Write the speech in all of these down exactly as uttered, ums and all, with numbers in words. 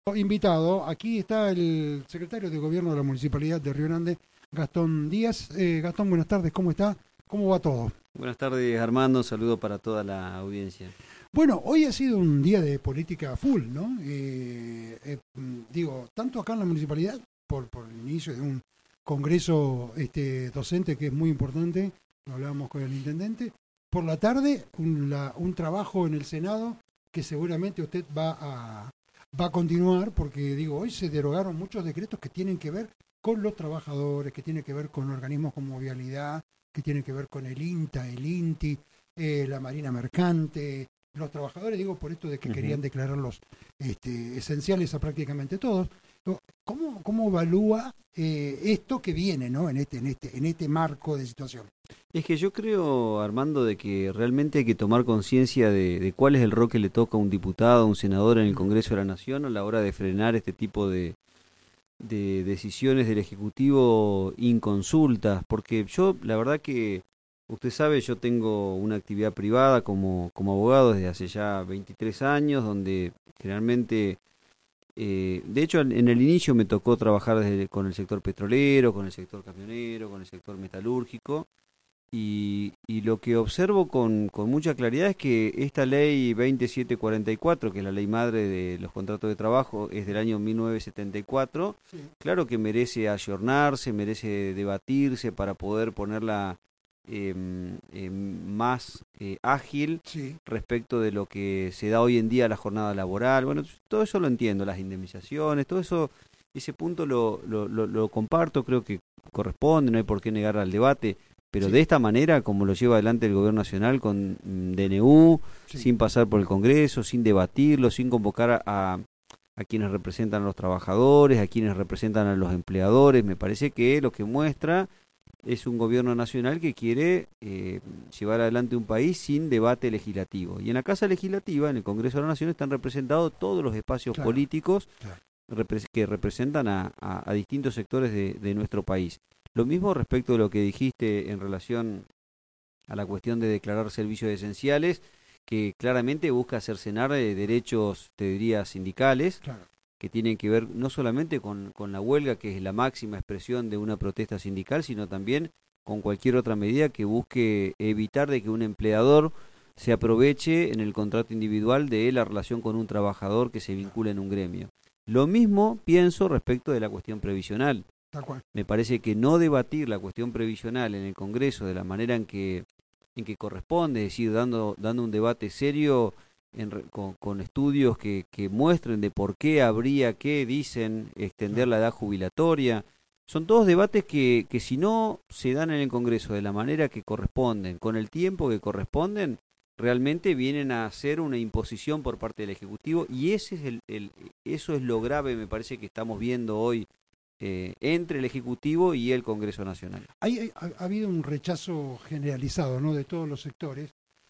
Invitado, aquí está el secretario de Gobierno de la Municipalidad de Río Grande, Gastón Díaz. Eh, Gastón, buenas tardes, ¿cómo está? ¿Cómo va todo? Buenas tardes, Armando. Un saludo para toda la audiencia. Bueno, hoy ha sido un día de política full, ¿no? Eh, eh, digo, tanto acá en la municipalidad, por, por el inicio de un congreso este, docente que es muy importante, lo hablábamos con el intendente, por la tarde un, la, un trabajo en el Senado que seguramente usted va a, va a continuar, porque digo, hoy se derogaron muchos decretos que tienen que ver con los trabajadores, que tienen que ver con organismos como Vialidad, que tienen que ver con el INTA, el INTI, eh, la Marina Mercante, los trabajadores, digo, por esto de que uh-huh. querían declararlos este, esenciales a prácticamente todos. ¿Cómo, cómo evalúa eh, esto que viene, ¿no? en, este, en, este, en este marco de situación? Es que yo creo, Armando, de que realmente hay que tomar conciencia de, de cuál es el rol que le toca a un diputado, a un senador en el Congreso de la Nación a la hora de frenar este tipo de, de decisiones del Ejecutivo inconsultas, porque yo, la verdad que, usted sabe, yo tengo una actividad privada como, como abogado desde hace ya veintitrés años, donde generalmente... Eh, de hecho, en el inicio me tocó trabajar desde, con el sector petrolero, con el sector camionero, con el sector metalúrgico, y, y lo que observo con, con mucha claridad es que esta ley veintisiete cuarenta y cuatro, que es la ley madre de los contratos de trabajo, es del año mil novecientos setenta y cuatro, sí. Claro que merece ayornarse, merece debatirse para poder ponerla Eh, eh, más eh, ágil sí. respecto de lo que se da hoy en día a la jornada laboral. Bueno, todo eso lo entiendo, las indemnizaciones, todo eso, ese punto lo, lo, lo, lo comparto, creo que corresponde, no hay por qué negar al debate, pero sí. de esta manera, como lo lleva adelante el Gobierno Nacional con D N U, sí. sin pasar por el Congreso, sin debatirlo, sin convocar a, a quienes representan a los trabajadores, a quienes representan a los empleadores, me parece que lo que muestra es un gobierno nacional que quiere eh, llevar adelante un país sin debate legislativo. Y en la Casa Legislativa, en el Congreso de la Nación, están representados todos los espacios claro, políticos claro. Repre- que representan a, a, a distintos sectores de, de nuestro país. Lo mismo respecto de lo que dijiste en relación a la cuestión de declarar servicios esenciales, que claramente busca cercenar eh, derechos, te diría, sindicales, claro. que tienen que ver no solamente con, con la huelga, que es la máxima expresión de una protesta sindical, sino también con cualquier otra medida que busque evitar de que un empleador se aproveche en el contrato individual de la relación con un trabajador que se vincula en un gremio. Lo mismo pienso respecto de la cuestión previsional. Tal cual. Me parece que no debatir la cuestión previsional en el Congreso de la manera en que, en que corresponde, es decir, dando, dando un debate serio, En, con, con estudios que, que muestren de por qué habría que, dicen, extender la edad jubilatoria. Son todos debates que, que si no se dan en el Congreso de la manera que corresponden, con el tiempo que corresponden, realmente vienen a ser una imposición por parte del Ejecutivo, y ese es el, el, eso es lo grave, me parece, que estamos viendo hoy eh, entre el Ejecutivo y el Congreso Nacional. Hay, hay, ha, ha habido un rechazo generalizado, ¿no?, de todos los sectores.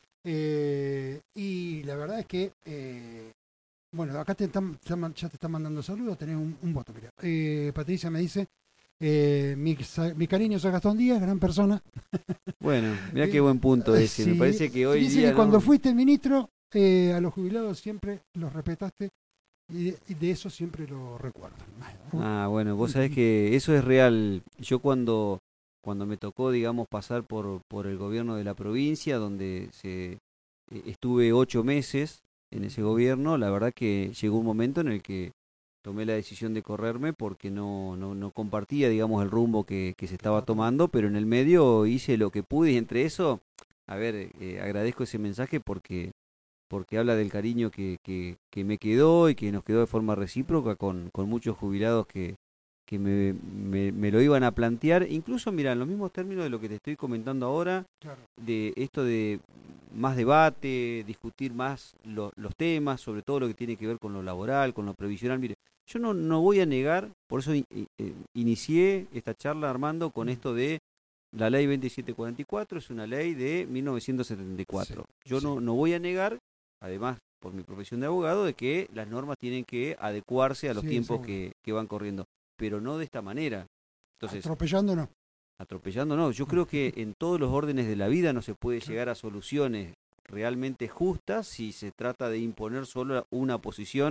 Eh, y la verdad es que, eh, bueno, acá te están, ya te están mandando saludos, tenés un, un voto, mira. Eh, Patricia me dice, eh, mi, mi cariño es a Gastón Díaz, gran persona. Bueno, mira qué buen punto ese, sí. Me parece que hoy dice día que cuando no... fuiste ministro, eh, a los jubilados siempre los respetaste, y de, y de eso siempre lo recuerdo. Ah, bueno, vos sabés que eso es real. Yo cuando... cuando me tocó, digamos, pasar por, por el gobierno de la provincia, donde se, eh, estuve ocho meses en ese gobierno, la verdad que llegó un momento en el que tomé la decisión de correrme porque no, no, no compartía, digamos, el rumbo que, que se estaba tomando, pero en el medio hice lo que pude, y entre eso, a ver, eh, agradezco ese mensaje porque, porque habla del cariño que, que, que me quedó y que nos quedó de forma recíproca con, con muchos jubilados que que me, me, me lo iban a plantear, incluso, mira, en los mismos términos de lo que te estoy comentando ahora, claro. de esto de más debate, discutir más lo, los temas, sobre todo lo que tiene que ver con lo laboral, con lo previsional. Mire, yo no, no voy a negar, por eso in, eh, inicié esta charla, Armando, con esto de la ley veintisiete cuarenta y cuatro, es una ley de mil novecientos setenta y cuatro. Sí, yo sí. No, no voy a negar, además, por mi profesión de abogado, de que las normas tienen que adecuarse a los sí, tiempos que, que van corriendo, pero no de esta manera. Entonces, atropellando no. Atropellando no. Yo creo que en todos los órdenes de la vida no se puede llegar a soluciones realmente justas si se trata de imponer solo una posición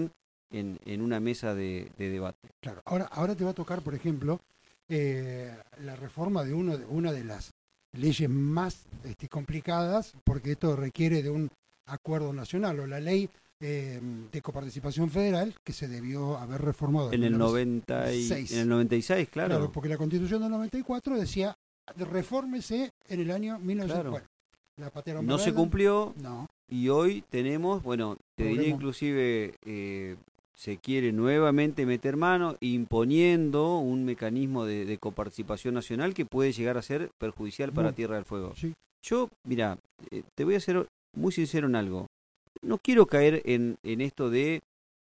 en, en una mesa de, de debate. Claro, ahora, ahora te va a tocar, por ejemplo, eh, la reforma de, uno de una de las leyes más este, complicadas, porque esto requiere de un acuerdo nacional, o la ley eh, de coparticipación federal, que se debió haber reformado en el noventa y seis. En el noventa y seis, claro. Claro, porque la Constitución del noventa y cuatro decía, refórmese en el año mil novecientos. Claro. Bueno, la patearon no para se adelante. cumplió, no. Y hoy tenemos, bueno, te Problema. diría inclusive, eh, se quiere nuevamente meter mano imponiendo un mecanismo de, de coparticipación nacional que puede llegar a ser perjudicial para No. Tierra del Fuego. Sí. Yo, mira, eh, te voy a ser muy sincero en algo. No quiero caer en, en esto de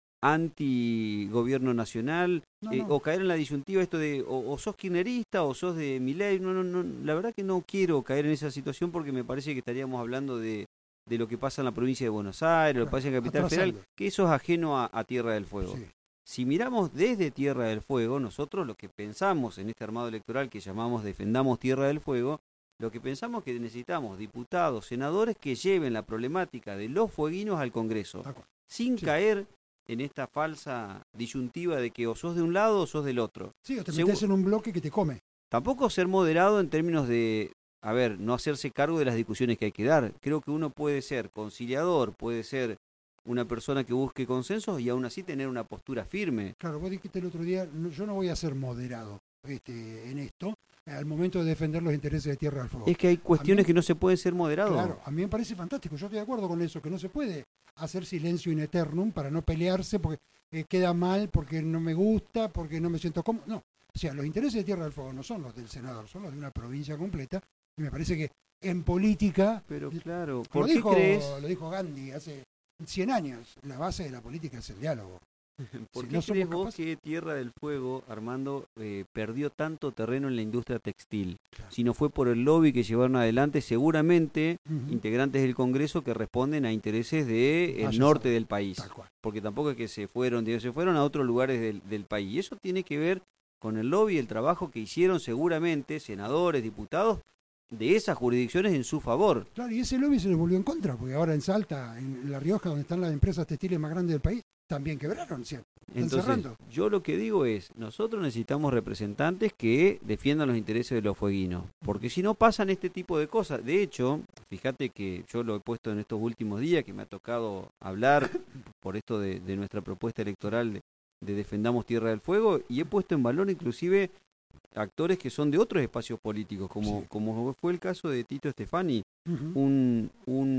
anti-gobierno nacional, No, eh, no. o caer en la disyuntiva esto de o, o sos kirchnerista o sos de Milei. No, no, no, la verdad que no quiero caer en esa situación porque me parece que estaríamos hablando de, de lo que pasa en la provincia de Buenos Aires, lo que pasa en Capital Atrasando. Federal, que eso es ajeno a, a Tierra del Fuego. Sí. Si miramos desde Tierra del Fuego, nosotros lo que pensamos en este armado electoral que llamamos Defendamos Tierra del Fuego, lo que pensamos que necesitamos diputados, senadores que lleven la problemática de los fueguinos al Congreso, sin Sí. caer en esta falsa disyuntiva de que o sos de un lado o sos del otro. Sí, o te Segu- metes en un bloque que te come. Tampoco ser moderado en términos de, a ver, no hacerse cargo de las discusiones que hay que dar. Creo que uno puede ser conciliador, puede ser una persona que busque consensos y aún así tener una postura firme. Claro, vos dijiste el otro día, no, yo no voy a ser moderado este, en esto, al momento de defender los intereses de Tierra del Fuego. Es que hay cuestiones mí- que no se pueden ser moderados. Claro, a mí me parece fantástico, yo estoy de acuerdo con eso, que no se puede hacer silencio in eternum para no pelearse porque eh, queda mal, porque no me gusta, porque no me siento cómodo. No, o sea, los intereses de Tierra del Fuego no son los del senador, son los de una provincia completa, y me parece que en política, Pero claro, como ¿por lo qué dijo, crees? lo dijo Gandhi hace cien años, la base de la política es el diálogo. ¿Por Si qué no somos crees vos capaces- que Tierra del Fuego, Armando, eh, perdió tanto terreno en la industria textil? Claro. Si no fue por el lobby que llevaron adelante, seguramente Ujú. integrantes del Congreso que responden a intereses del Vaya norte sabe. del país. Tal cual. Porque tampoco es que se fueron, digo, se fueron a otros lugares del, del país. Y eso tiene que ver con el lobby y el trabajo que hicieron seguramente senadores, diputados de esas jurisdicciones en su favor. Claro, y ese lobby se les volvió en contra, porque ahora en Salta, en La Rioja, donde están las empresas textiles más grandes del país, también quebraron, ¿cierto? Están Entonces, cerrando. yo lo que digo es, nosotros necesitamos representantes que defiendan los intereses de los fueguinos, porque si no pasan este tipo de cosas. De hecho, fíjate que yo lo he puesto en estos últimos días, que me ha tocado hablar por esto de, de nuestra propuesta electoral de, de Defendamos Tierra del Fuego, y he puesto en valor inclusive actores que son de otros espacios políticos, como, Sí. como fue el caso de Tito Stefani, Ujú. un,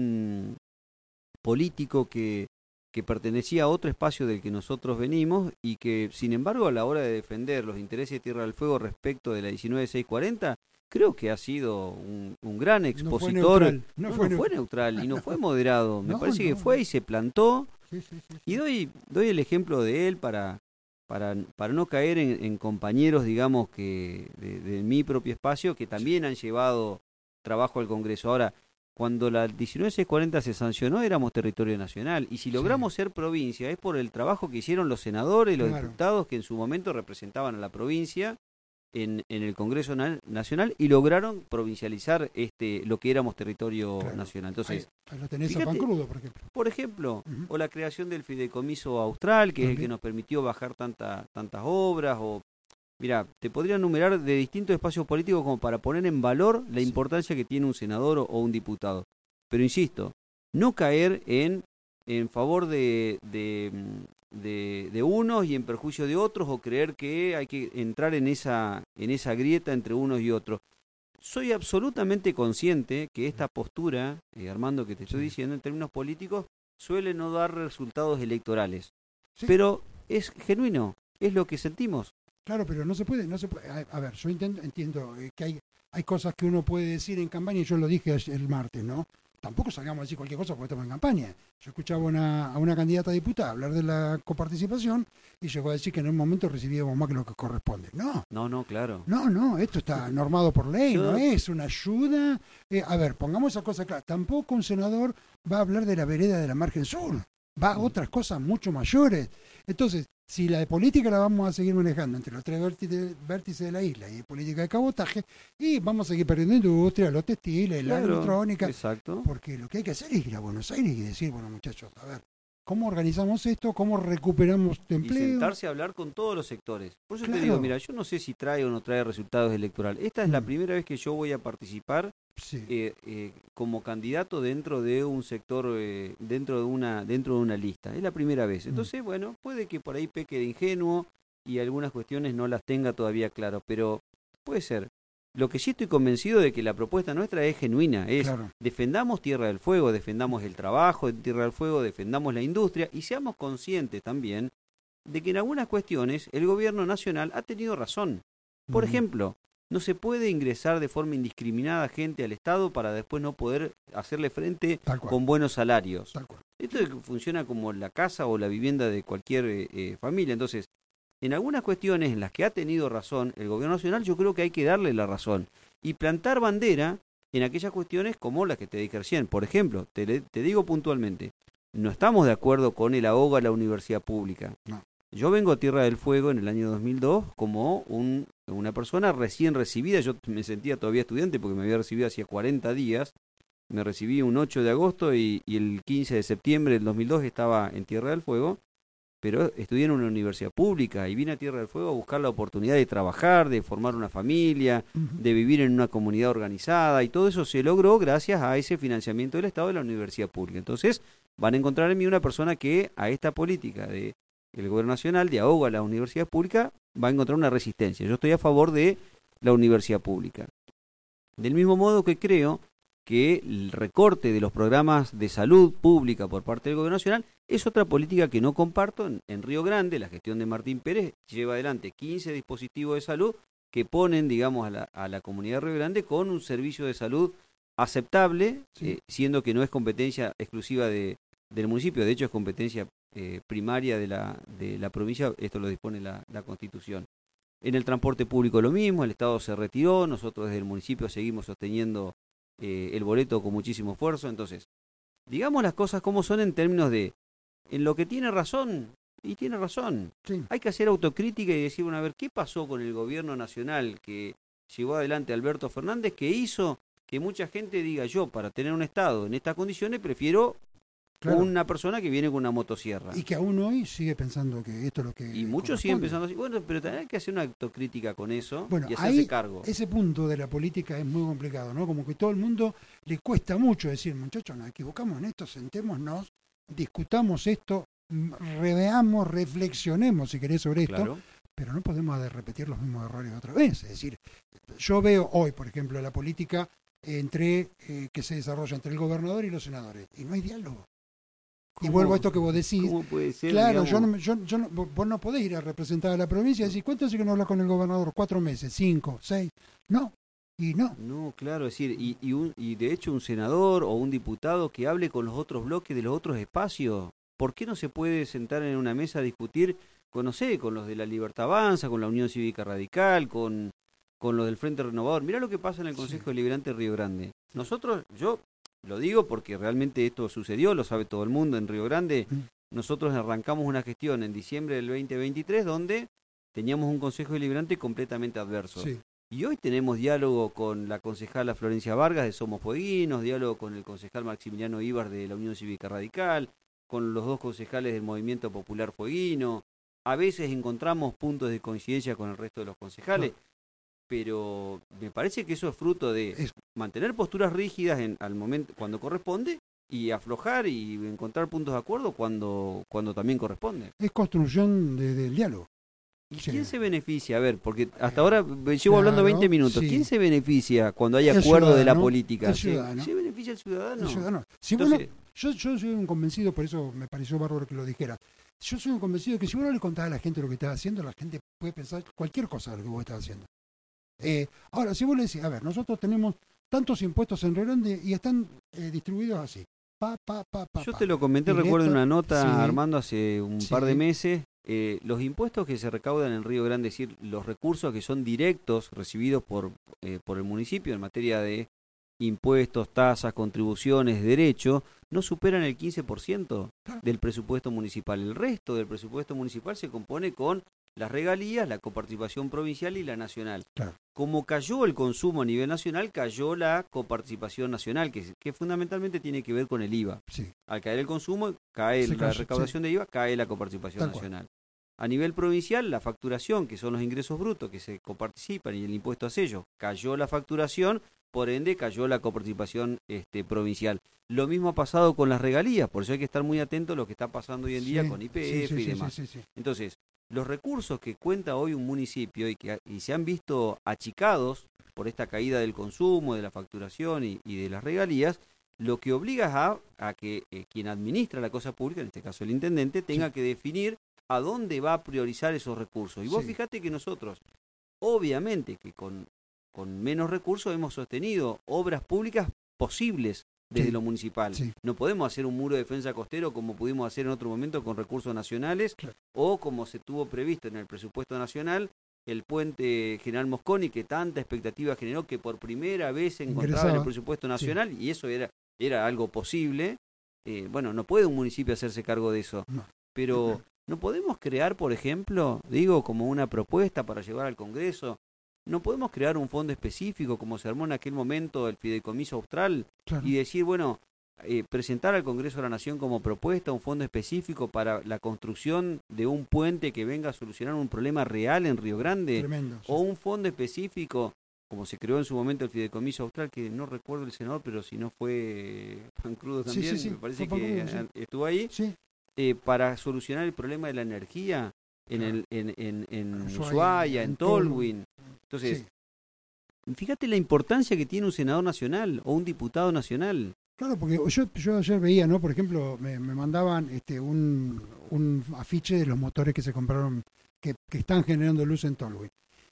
un político que, que pertenecía a otro espacio del que nosotros venimos y que, sin embargo, a la hora de defender los intereses de Tierra del Fuego respecto de la diecinueve mil seiscientos cuarenta, creo que ha sido un, un gran No fue expositor. neutral, no No, fue no fue neutral. neutral y no fue moderado. Me No, parece que no, fue no. y se plantó. Sí, sí, sí, sí. Y doy, doy el ejemplo de él para, para, para no caer en, en compañeros, digamos, que de, de mi propio espacio, que también han llevado trabajo al Congreso. Ahora, cuando la diecinueve mil seiscientos cuarenta se sancionó, éramos territorio nacional. Y si logramos ser provincia, es por el trabajo que hicieron los senadores y los Claro. diputados que en su momento representaban a la provincia en, en el Congreso na- Nacional y lograron provincializar este lo que éramos territorio Claro. nacional. Entonces, Ahí, ahí lo tenés fíjate- a pan crudo, por ejemplo. por ejemplo, Ujú. o la creación del fideicomiso austral, que es el que También. nos permitió bajar tanta, tantas obras, o mira, te podría enumerar de distintos espacios políticos como para poner en valor la Sí. importancia que tiene un senador o, o un diputado. Pero insisto, no caer en, en favor de, de, de, de unos y en perjuicio de otros, o creer que hay que entrar en esa, en esa grieta entre unos y otros. Soy absolutamente consciente que esta postura, eh, Armando, que te estoy Sí. diciendo, en términos políticos, suele no dar resultados electorales. Sí. Pero es genuino, es lo que sentimos. Claro, pero no se puede, no se puede. A, a ver, yo intento, entiendo eh, que hay, hay cosas que uno puede decir en campaña, y yo lo dije ayer- el martes, ¿no? Tampoco salgamos a decir cualquier cosa porque estamos en campaña. Yo escuchaba una, a una candidata a diputada hablar de la coparticipación y llegó a decir que en un momento recibíamos más que lo que corresponde. No, No, no, claro. no, no, esto está normado por ley, Yo- no es una ayuda. Eh, a ver, pongamos esa cosa clara. Tampoco un senador va a hablar de la vereda de la margen sur, va a otras cosas mucho mayores. Entonces, si la de política la vamos a seguir manejando entre los tres vértices, vértices de la isla y política de cabotaje, y vamos a seguir perdiendo industria, los textiles, la Claro, electrónica, exacto. porque lo que hay que hacer es ir a Buenos Aires y decir, bueno muchachos, a ver, ¿cómo organizamos esto? ¿Cómo recuperamos empleo? Y sentarse a hablar con todos los sectores. Por eso Claro. te digo, mira, yo no sé si trae o no trae resultados electorales. Esta es la Mm. primera vez que yo voy a participar Sí. eh, eh, como candidato dentro de un sector, eh, dentro de una dentro de una lista. Es la primera vez. Mm. Entonces, bueno, puede que por ahí peque de ingenuo y algunas cuestiones no las tenga todavía claro, pero puede ser. Lo que sí estoy convencido de que la propuesta nuestra es genuina, es Claro. defendamos Tierra del Fuego, defendamos el trabajo en Tierra del Fuego, defendamos la industria y seamos conscientes también de que en algunas cuestiones el gobierno nacional ha tenido razón. Por Ujú. ejemplo, no se puede ingresar de forma indiscriminada gente al Estado para después no poder hacerle frente Tal cual. con buenos salarios. Tal cual. Esto funciona como la casa o la vivienda de cualquier eh, eh, familia. Entonces, en algunas cuestiones en las que ha tenido razón el gobierno nacional, yo creo que hay que darle la razón y plantar bandera en aquellas cuestiones como las que te dije recién. Por ejemplo, te, le- te digo puntualmente, no estamos de acuerdo con el ahogo a la universidad pública. No. Yo vengo a Tierra del Fuego en el año dos mil dos como un, una persona recién recibida. Yo me sentía todavía estudiante porque me había recibido hacía cuarenta días. Me recibí un ocho de agosto y, y el quince de septiembre del dos mil dos estaba en Tierra del Fuego. Pero estudié en una universidad pública y vine a Tierra del Fuego a buscar la oportunidad de trabajar, de formar una familia, Ujú. de vivir en una comunidad organizada, y todo eso se logró gracias a ese financiamiento del Estado de la universidad pública. Entonces, van a encontrar en mí una persona que a esta política de el gobierno nacional de ahogo a la universidad pública va a encontrar una resistencia. Yo estoy a favor de la universidad pública. Del mismo modo que creo que el recorte de los programas de salud pública por parte del gobierno nacional es otra política que no comparto. En, en Río Grande, la gestión de Martín Pérez lleva adelante quince dispositivos de salud que ponen, digamos, a la, a la comunidad de Río Grande con un servicio de salud aceptable, Sí. eh, siendo que no es competencia exclusiva de, del municipio, de hecho es competencia eh, primaria de la, de la provincia, esto lo dispone la, la Constitución. En el transporte público lo mismo, el Estado se retiró, nosotros desde el municipio seguimos sosteniendo eh, el boleto con muchísimo esfuerzo. Entonces, digamos las cosas como son en términos de, en lo que tiene razón, y tiene razón, Sí. hay que hacer autocrítica y decir, bueno, a ver, ¿qué pasó con el gobierno nacional que llevó adelante Alberto Fernández, que hizo que mucha gente diga, yo para tener un Estado en estas condiciones prefiero Claro. una persona que viene con una motosierra? Y que aún hoy sigue pensando que esto es lo que Y muchos siguen corresponde. pensando así, bueno, pero también hay que hacer una autocrítica con eso Bueno, y hacerse ahí cargo. ese punto de la política es muy complicado, ¿no? Como que todo el mundo le cuesta mucho decir, muchachos, nos equivocamos en esto, sentémonos, discutamos esto, m- reveamos, reflexionemos, si querés, sobre esto, Claro. pero no podemos de repetir los mismos errores otra vez. Es decir, yo veo hoy, por ejemplo, la política entre eh, que se desarrolla entre el gobernador y los senadores, y no hay diálogo. Y ¿Cómo- vuelvo a esto que vos decís. ¿Cómo puede ser? Claro, digamos? yo no, me- yo, yo no- vos no podés ir a representar a la provincia y decir, ¿cuánto hace que no hablas con el gobernador? ¿Cuatro meses? ¿Cinco? ¿Seis? No, y no. No, claro, es decir, y, y, un, y de hecho un senador o un diputado que hable con los otros bloques de los otros espacios, ¿por qué no se puede sentar en una mesa a discutir con, no sé, con los de la Libertad Avanza, con la Unión Cívica Radical, con, con los del Frente Renovador? Mirá lo que pasa en el Consejo Sí. Deliberante de Río Grande. Nosotros, yo lo digo porque realmente esto sucedió, lo sabe todo el mundo en Río Grande. Mm. Nosotros arrancamos una gestión en diciembre del veinte veintitrés donde teníamos un Consejo Deliberante completamente adverso. Sí. Y hoy tenemos diálogo con la concejala Florencia Vargas de Somos Fueguinos, diálogo con el concejal Maximiliano Ibar de la Unión Cívica Radical, con los dos concejales del Movimiento Popular Fueguino. A veces encontramos puntos de coincidencia con el resto de los concejales, pero me parece que eso es fruto de Es- mantener posturas rígidas en, al momento cuando corresponde y aflojar y encontrar puntos de acuerdo cuando, cuando también corresponde. Es construcción de- del diálogo. ¿Y Sí. quién se beneficia? A ver, porque hasta ahora me llevo hablando Claro, veinte minutos. sí. ¿Quién se beneficia cuando hay El acuerdo de la ciudadano, política? el ¿Se, ciudadano. se beneficia el ciudadano? El ciudadano. Si Entonces, vos no- yo, yo soy un convencido, por eso me pareció bárbaro que lo dijera. Yo soy un convencido de que si vos no le contás a la gente lo que estás haciendo, la gente puede pensar cualquier cosa de lo que vos estás haciendo. Eh, ahora, si vos le decís, a ver, nosotros tenemos tantos impuestos en Río Grande y están eh, distribuidos así. Pa, pa, pa, pa, yo pa. te lo comenté, Directo, recuerdo en una nota, sí. Armando, hace un Sí. par de meses. Eh, los impuestos que se recaudan en Río Grande, es decir, los recursos que son directos recibidos por, eh, por el municipio en materia de impuestos, tasas, contribuciones, derechos, no superan el quince por ciento Claro. del presupuesto municipal. El resto del presupuesto municipal se compone con las regalías, la coparticipación provincial y la nacional. Claro. Como cayó el consumo a nivel nacional, cayó la coparticipación nacional, que, que fundamentalmente tiene que ver con el I V A. Sí. Al caer el consumo, cae Se la cayó, recaudación sí. de I V A, cae la coparticipación Tal cual. nacional. A nivel provincial, la facturación, que son los ingresos brutos que se coparticipan, y el impuesto a sello, cayó la facturación, por ende cayó la coparticipación este, provincial. Lo mismo ha pasado con las regalías, por eso hay que estar muy atento a lo que está pasando hoy en día Sí, con Y P sí, F sí, y sí, demás. sí, sí, sí. Entonces, los recursos que cuenta hoy un municipio y que y se han visto achicados por esta caída del consumo, de la facturación y, y de las regalías, lo que obliga a, a que eh, quien administra la cosa pública, en este caso el intendente, tenga Sí. que definir a dónde va a priorizar esos recursos. Y vos Sí. fíjate que nosotros, obviamente que con, con menos recursos hemos sostenido obras públicas posibles desde Sí. lo municipal. Sí. No podemos hacer un muro de defensa costero como pudimos hacer en otro momento con recursos nacionales, Claro. o como se tuvo previsto en el presupuesto nacional, el puente General Mosconi, que tanta expectativa generó, que por primera vez se encontraba Ingresaba. en el presupuesto nacional, sí. Y eso era, era algo posible. Eh, bueno, no puede un municipio hacerse cargo de eso. No. Pero no podemos crear, por ejemplo, digo, como una propuesta para llevar al Congreso, no podemos crear un fondo específico como se armó en aquel momento el Fideicomiso Austral, Claro. y decir, bueno, eh, presentar al Congreso de la Nación como propuesta un fondo específico para la construcción de un puente que venga a solucionar un problema real en Río Grande, Tremendo. Sí. o un fondo específico, como se creó en su momento el Fideicomiso Austral, que no recuerdo el senador, pero si no fue Pancrudo Sí, también, sí, sí. me parece Fue que Pancrudo, sí. estuvo ahí, Sí. eh, para solucionar el problema de la energía en, Claro. el, en, en, en Ushuaia, Ushuaia, en en Tolwyn. Entonces, Sí. fíjate la importancia que tiene un senador nacional o un diputado nacional. Claro, porque yo, yo ayer veía, ¿no? Por ejemplo, me, me mandaban este un, un afiche de los motores que se compraron, que, que están generando luz en Tolwyn.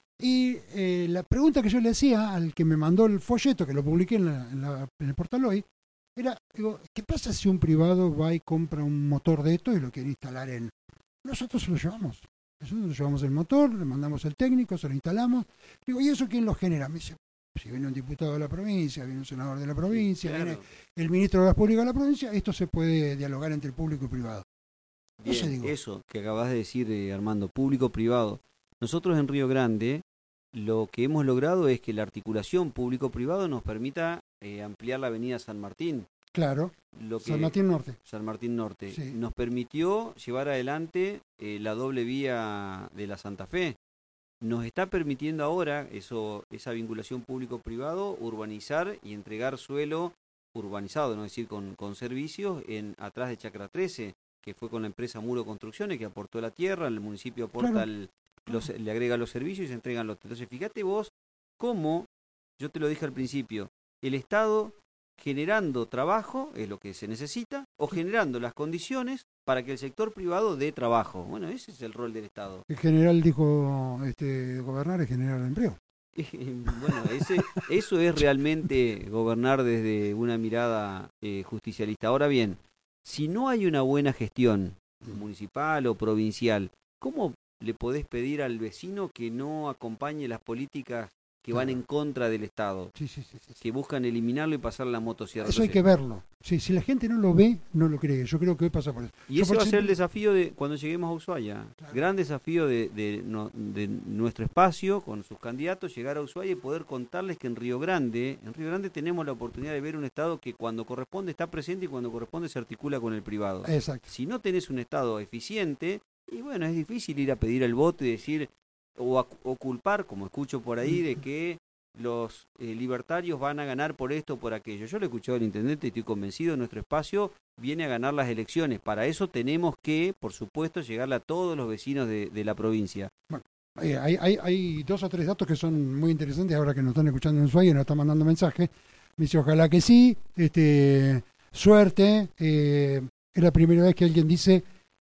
Y eh, la pregunta que yo le hacía al que me mandó el folleto, que lo publiqué en, la, en, la, en el portal hoy, era, digo, ¿qué pasa si un privado va y compra un motor de esto y lo quiere instalar en...? Nosotros se lo llevamos. Nosotros nos llevamos el motor, le mandamos el técnico, se lo instalamos. Digo, ¿y eso quién lo genera? Me dice, si viene un diputado de la provincia, viene un senador de la provincia, Claro. viene el ministro de Obras Públicas de la provincia, esto se puede dialogar entre el público y privado. Bien, Eso digo. eso que acabas de decir, eh, Armando, público-privado. Nosotros en Río Grande lo que hemos logrado es que la articulación público-privado nos permita eh, ampliar la avenida San Martín. Claro, Lo que, San Martín Norte. San Martín Norte. Sí. Nos permitió llevar adelante eh, la doble vía de la Santa Fe. Nos está permitiendo ahora eso, esa vinculación público-privado, urbanizar y entregar suelo urbanizado, no es decir, con, con servicios en atrás de Chacra trece, que fue con la empresa Muro Construcciones, que aportó la tierra, el municipio aporta, Claro. el, los, le agrega los servicios y se entregan los. Entonces, fíjate vos cómo, yo te lo dije al principio, el Estado generando trabajo, es lo que se necesita, o generando las condiciones para que el sector privado dé trabajo. Bueno, ese es el rol del Estado. El general dijo, este, gobernar es generar empleo. Bueno, ese, eso es realmente gobernar desde una mirada eh, justicialista. Ahora bien, si no hay una buena gestión municipal o provincial, ¿cómo le podés pedir al vecino que no acompañe las políticas que van Claro. en contra del Estado, Sí, sí, sí, sí, sí. que buscan eliminarlo y pasar la motosierra? Eso hay que verlo. Sí, si la gente no lo ve, no lo cree. Yo creo que hoy pasa por eso. Y Yo ese por va a ser el ejemplo- desafío de cuando lleguemos a Ushuaia. Claro. Gran desafío de, de, no- de nuestro espacio con sus candidatos, llegar a Ushuaia y poder contarles que en Río Grande, en Río Grande tenemos la oportunidad de ver un Estado que cuando corresponde está presente y cuando corresponde se articula con el privado. Exacto. Si no tenés un Estado eficiente, y bueno, es difícil ir a pedir el voto y decir, o, a- o culpar, como escucho por ahí, de que los eh, libertarios van a ganar por esto o por aquello. Yo lo he escuchado al intendente y estoy convencido, nuestro espacio viene a ganar las elecciones. Para eso tenemos que, por supuesto, llegarle a todos los vecinos de, de la provincia. Eh, hay, hay, hay dos o tres datos que son muy interesantes ahora que nos están escuchando en Ushuaia y nos están mandando mensajes. Me dice, ojalá que sí, este, suerte. Eh, es la primera vez que alguien dice,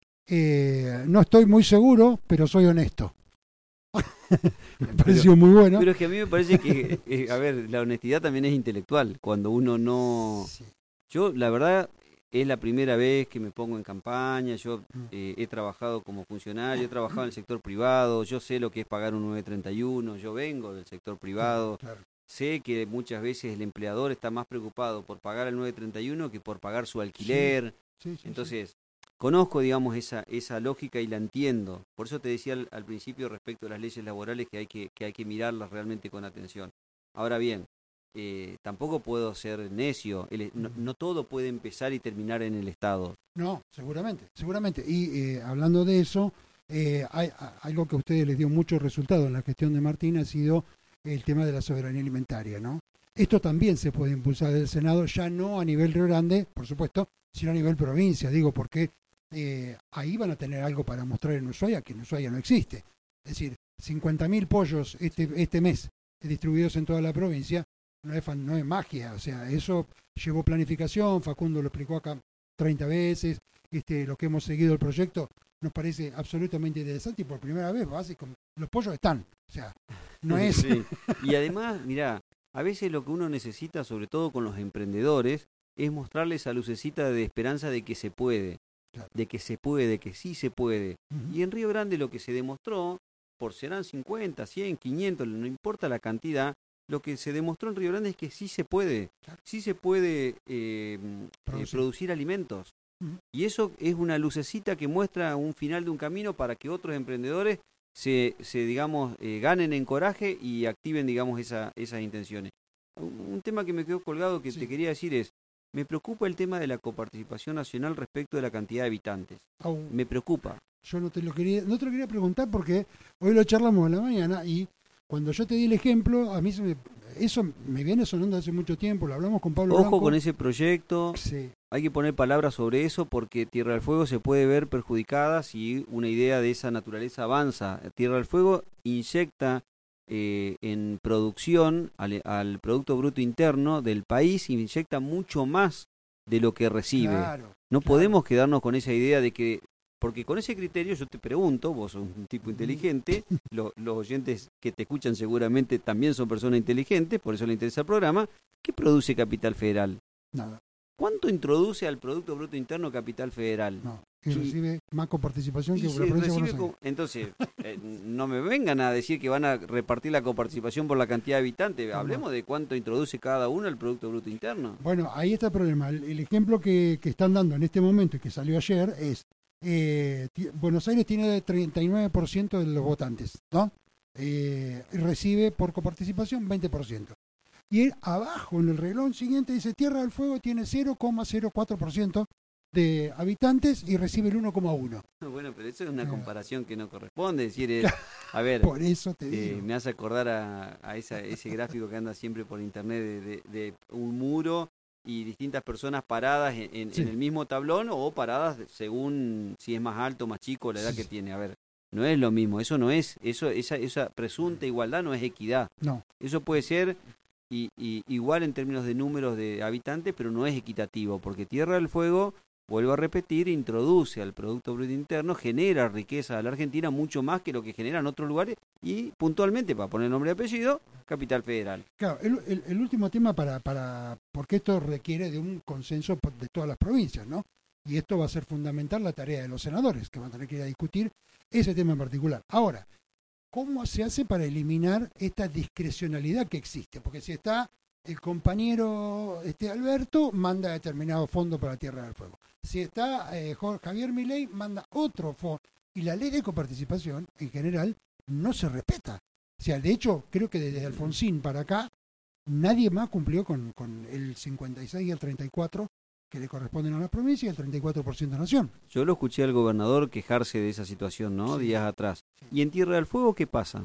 eh, no estoy muy seguro, pero soy honesto. Me pareció muy bueno. Pero es que a mí me parece que, eh, a ver, la honestidad también es intelectual. Cuando uno no... Sí. Yo, la verdad, es la primera vez que me pongo en campaña. Yo eh, he trabajado como funcionario, he trabajado en el sector privado, yo sé lo que es pagar un nueve treinta y uno, yo vengo del sector privado. Claro. Sé que muchas veces el empleador está más preocupado por pagar el nueve treinta y uno que por pagar su alquiler. Sí, sí, sí. Entonces, conozco, digamos, esa, esa lógica y la entiendo. Por eso te decía al, al principio respecto a las leyes laborales que hay que, que hay que mirarlas realmente con atención. Ahora bien, eh, tampoco puedo ser necio. El, no, no todo puede empezar y terminar en el Estado. No, seguramente, seguramente. Y eh, hablando de eso, eh, hay, hay algo que a ustedes les dio mucho resultado en la gestión de Martín, ha sido el tema de la soberanía alimentaria, ¿no? Esto también se puede impulsar del Senado, ya no a nivel Río Grande, por supuesto, sino a nivel provincia, digo, porque eh, ahí van a tener algo para mostrar en Ushuaia, que en Ushuaia no existe. Es decir, cincuenta mil pollos este, este mes distribuidos en toda la provincia, no es, no es magia, o sea, eso llevó planificación, Facundo lo explicó acá treinta veces, este, lo que hemos seguido el proyecto nos parece absolutamente interesante y por primera vez básico, los pollos están, o sea, no es... Sí. Y además, mirá, a veces lo que uno necesita, sobre todo con los emprendedores, es mostrarles esa lucecita de esperanza de que se puede, claro. de que se puede, que sí se puede. Uh-huh. Y en Río Grande lo que se demostró, por serán cincuenta, cien, quinientos, no importa la cantidad, lo que se demostró en Río Grande es que sí se puede, claro. sí se puede eh, producir. Eh, producir alimentos. Uh-huh. Y eso es una lucecita que muestra un final de un camino para que otros emprendedores se, se digamos, eh, ganen en coraje y activen, digamos, esa, esas intenciones. Un, un tema que me quedó colgado que sí. te quería decir es, me preocupa el tema de la coparticipación nacional respecto de la cantidad de habitantes. Oh. Me preocupa. Yo no te lo quería, no te lo quería preguntar porque hoy lo charlamos en la mañana y cuando yo te di el ejemplo, a mí se me, eso me viene sonando hace mucho tiempo, lo hablamos con Pablo Ojo Blanco. Con ese proyecto, sí. Hay que poner palabras sobre eso porque Tierra del Fuego se puede ver perjudicada si una idea de esa naturaleza avanza. Tierra del Fuego inyecta eh, en producción al, al Producto Bruto Interno del país, inyecta mucho más de lo que recibe. Claro, no claro. podemos quedarnos con esa idea de que... Porque con ese criterio yo te pregunto, vos sos un tipo inteligente, lo, los oyentes que te escuchan seguramente también son personas inteligentes, por eso les interesa el programa, ¿qué produce Capital Federal? Nada. ¿Cuánto introduce al Producto Bruto Interno Capital Federal? No, y sí. recibe más coparticipación que la provincia de Buenos Aires. Entonces, eh, no me vengan a decir que van a repartir la coparticipación por la cantidad de habitantes, no, hablemos no. de cuánto introduce cada uno al Producto Bruto Interno. Bueno, ahí está el problema, el, el ejemplo que, que están dando en este momento y que salió ayer es, Eh, t- Buenos Aires tiene treinta y nueve por ciento de los votantes, ¿no? Eh, recibe por coparticipación veinte por ciento. Y él, abajo, en el renglón siguiente, dice Tierra del Fuego tiene cero coma cero cuatro por ciento de habitantes y recibe el uno coma uno. Bueno, pero eso es una comparación que no corresponde. Es decir, es, a ver, por eso te digo. Eh, me hace acordar a, a esa, ese gráfico que anda siempre por internet de, de, de un muro y distintas personas paradas en, en, sí. en el mismo tablón o paradas según si es más alto, más chico, la edad sí. que tiene. A ver, no es lo mismo, eso no es, eso esa, esa presunta igualdad no es equidad. No. Eso puede ser y, y, igual en términos de números de habitantes, pero no es equitativo, porque Tierra del Fuego, vuelvo a repetir, introduce al Producto Bruto Interno, genera riqueza a la Argentina mucho más que lo que genera en otros lugares y puntualmente, para poner nombre y apellido, Capital Federal. Claro, el, el, el último tema para, para, porque esto requiere de un consenso de todas las provincias, ¿no? Y esto va a ser fundamental la tarea de los senadores, que van a tener que ir a discutir ese tema en particular. Ahora, ¿cómo se hace para eliminar esta discrecionalidad que existe? Porque si está el compañero este Alberto, manda determinado fondo para Tierra del Fuego. Si está eh, Javier Milei, manda otro fondo. Y la ley de coparticipación, en general, no se respeta. O sea, de hecho, creo que desde Alfonsín para acá, nadie más cumplió con, con el cincuenta y seis y el treinta y cuatro que le corresponden a la provincia y el treinta y cuatro por ciento a Nación. Yo lo escuché al gobernador quejarse de esa situación, ¿no? Sí. Días atrás. Sí. ¿Y en Tierra del Fuego qué pasa?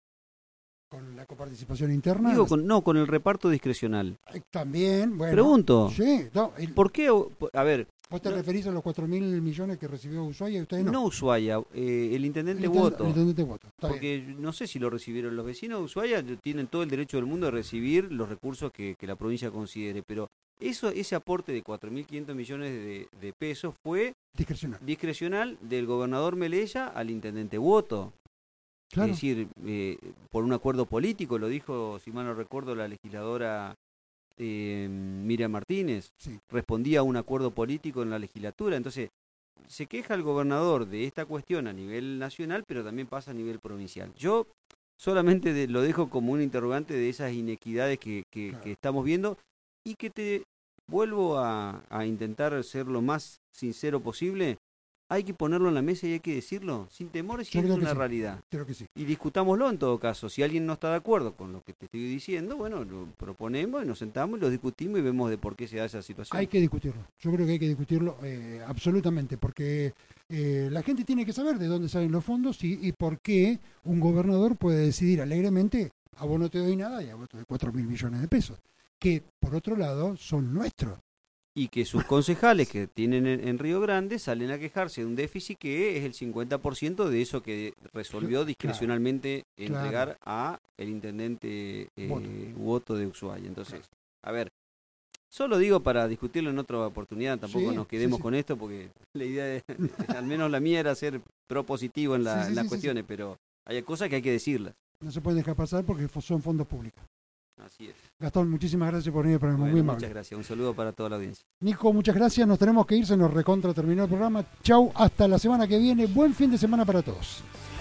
¿Con la coparticipación interna? Digo, con, no, con el reparto discrecional. También, bueno. Pregunto. Sí. No, el, ¿Por qué? A ver. ¿Vos te no, referís a los cuatro mil millones que recibió Ushuaia y ustedes no? No Ushuaia, eh, el intendente el Voto. El intendente Voto. Porque bien. No sé si lo recibieron los vecinos de Ushuaia, tienen todo el derecho del mundo de recibir los recursos que, que la provincia considere, pero eso ese aporte de cuatro mil quinientos millones de, de pesos fue discrecional. discrecional del gobernador Melella al intendente Voto. Claro. Es decir, eh, por un acuerdo político, lo dijo, si mal no recuerdo, la legisladora eh, Miriam Martínez, sí. respondía a un acuerdo político en la legislatura. Entonces, se queja el gobernador de esta cuestión a nivel nacional, pero también pasa a nivel provincial. Yo solamente de, lo dejo como un interrogante de esas inequidades que, que, claro. que estamos viendo y que te vuelvo a, a intentar ser lo más sincero posible. hay que ponerlo en la mesa y hay que decirlo, sin temores, si Yo es creo que una sí. realidad. Creo que sí. Y discutámoslo en todo caso. Si alguien no está de acuerdo con lo que te estoy diciendo, bueno, lo proponemos y nos sentamos y lo discutimos y vemos de por qué se da esa situación. Hay que discutirlo. Yo creo que hay que discutirlo eh, absolutamente, porque eh, la gente tiene que saber de dónde salen los fondos y, y por qué un gobernador puede decidir alegremente, a vos no te doy nada y a vos te doy cuatro mil millones de pesos, que por otro lado son nuestros. Y que sus concejales que tienen en, en Río Grande salen a quejarse de un déficit que es el cincuenta por ciento de eso que resolvió discrecionalmente claro, entregar a el intendente eh, Voto. Voto de Ushuaia. Entonces, a ver, solo digo para discutirlo en otra oportunidad, tampoco Sí, nos quedemos sí, sí. con esto porque la idea, es, al menos la mía, era ser propositivo en, la, Sí, sí, en las sí, sí, cuestiones, sí. pero hay cosas que hay que decirlas. No se pueden dejar pasar porque son fondos públicos. Así es. Gastón, muchísimas gracias por venir al programa. Bueno, Muy muchas amable. gracias. Un saludo para toda la audiencia. Nico, muchas gracias. Nos tenemos que ir, se nos recontra terminó el programa. Chau, hasta la semana que viene. Buen fin de semana para todos.